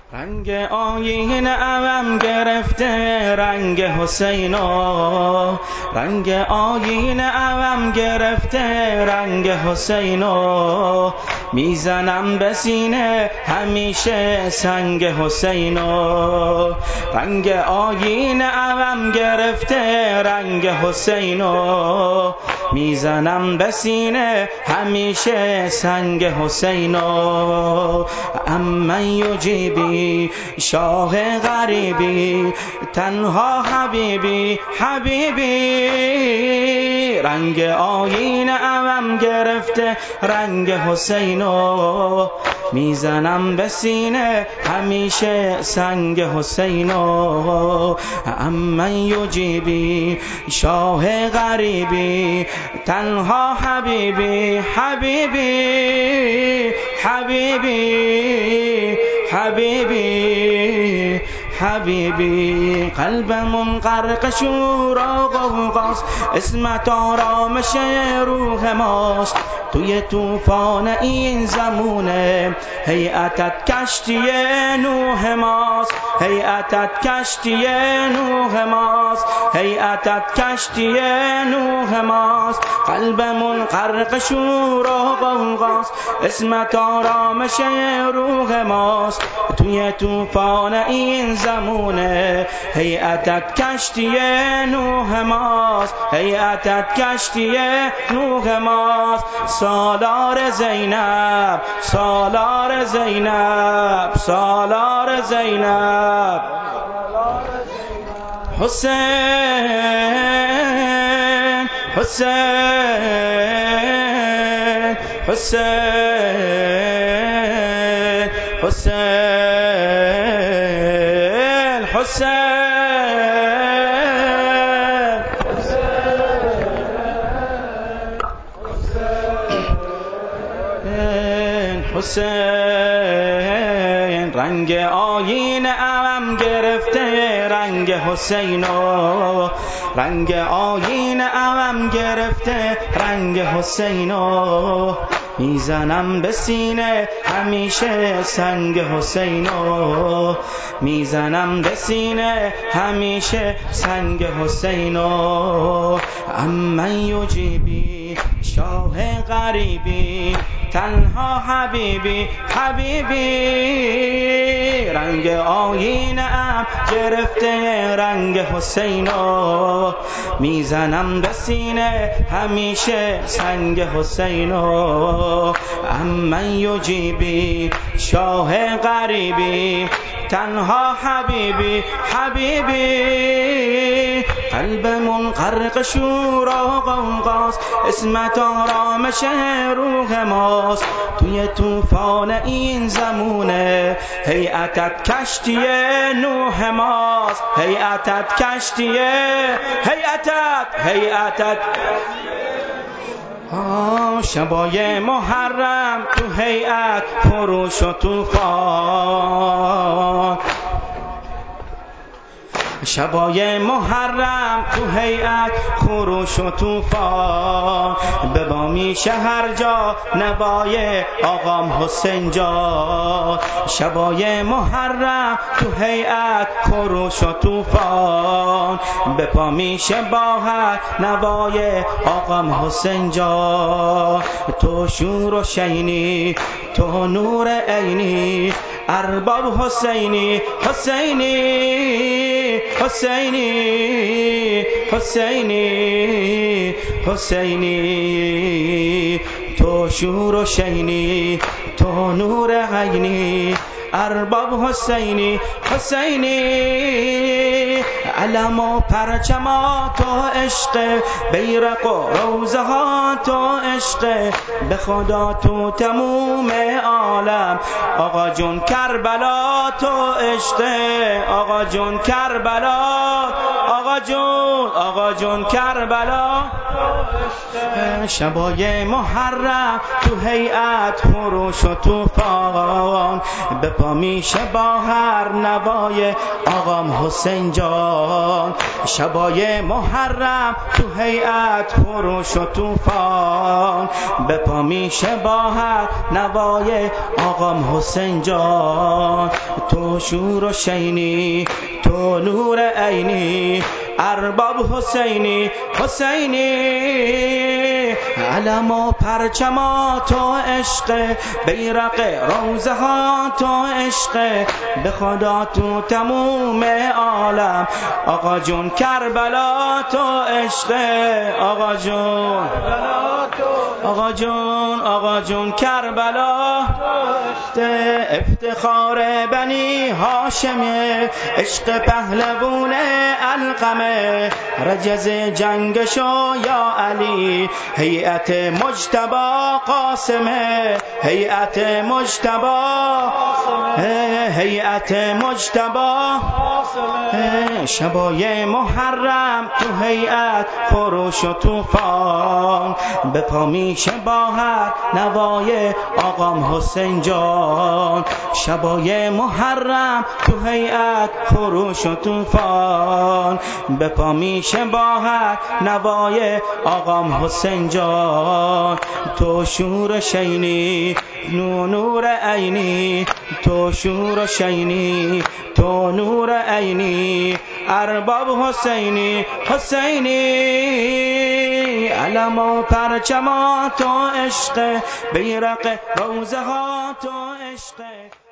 رنگ آیین عوام گرفته رنگ حسینو، رنگ آیین عوام گرفته رنگ حسینو، میزنم به سینه همیشه سنگ حسینو. رنگ آیین عوام گرفته رنگ حسینو، میزنم به سینه همیشه سنگ حسینو. اما یجیبی شاه غریبی تنها حبیبی حبیبی، رنگ آیین عوام گرفته رنگ حسینو، میزنم به سینه همیشه سنگ حسینو. اما یجیبی شاه غریبی تنها حبیبی حبیبی حبیبی حبیبی حبیبی. قلبمون غرق شور و غوغاست، اسمت آرامش روح ماست، توی طوفان این زمونه هیئتت کشتی نوح ماست، هیئتت کشتی نوح ماست، هیئتت کشتی نوح ماست. قلبمون غرق شور و غوغاست، اسمت آرامش روح ماست، توی طوفان این زمونه هیئتت کشتی نوح ماست، هیئتت کشتی نوح ماست. سالار زینب سالار زینب سالار زینب، حسین حسین حسین حسین حسین حسین. رنگ آیین عوام گرفته رنگ حسینو، رنگ آیین عوام گرفته رنگ حسینو، میزنم به سینه همیشه سنگ حسینو، میزنم به سینه همیشه سنگ حسینو. اما یجیبی شاه غریبی تنها حبیبی حبیبی، رنگ آیین عوام گرفته رنگ حسینو، میزنم به سینه همیشه سنگ حسینو. اما یجیبی شاه غریبی تنها حبیبی حبیبی. قلبمون غرق شور و غوغاست، اسمت آرامش روح ماست، توی طوفان این زمونه هیئتت کشتی نوح ماست، هیئتت کشتی هیئتت شبای محرم تو هیئت خروش و طوفان، شبای محرم تو هیئت خروش و طوفان، به بامی شهر جا نوای آقام حسین جا، شبای محرم تو هیئت خروش و طوفان، به پا میشه باهر نوای آقام حسین جا. تو شور و شینی تو نور عینی ارباب حسینی حسینی حسینی حسینی حسینی. تو شور و شینی تو نور عینی ارباب حسینی حسینی. علم و پرچما تو عشق، بیرق و روزه ها تو عشق، به خدا تو تموم عالم آقا جون کربلا تو عشق، آقا جون کربلا آقا جون کربلا. شبای محرم تو هیئت خروش و طوفان به پا میشه با هر نوای آقام حسین جان. شبای محرم تو هیئت خروش و طوفان به پا میشه با هر نوای آقام حسین جان. تو شور و شینی، تو نور عینی، ارباب حسینی حسینی. علم و پرچما تو عشق، بیرق روزه ها تو عشق، به خدا تو تموم عالم. آقا جون کربلا تو عشق، آقا جون، آقا جون، آقا جون کربلا افتخار بنی هاشمه، عشق پهلوون علقمه. رجز جنگشو یا علی، هیئت مجتبی قاسمه، هیئت مجتبی، هیئت مجتبی. شبای محرم تو هیئت خروش و طوفان به پا میشه با هر نوای آقام حسین جان. شبای محرم تو هیئت خروش و طوفان به پا میشه با هر نوای آقام حسین جان. تو شور شینی، نور عینی، تو شور شینی، تو نور عینی، ارباب حسینی حسینی. علم و پرچما تو عشق، بیرق روزه ها تو عشق.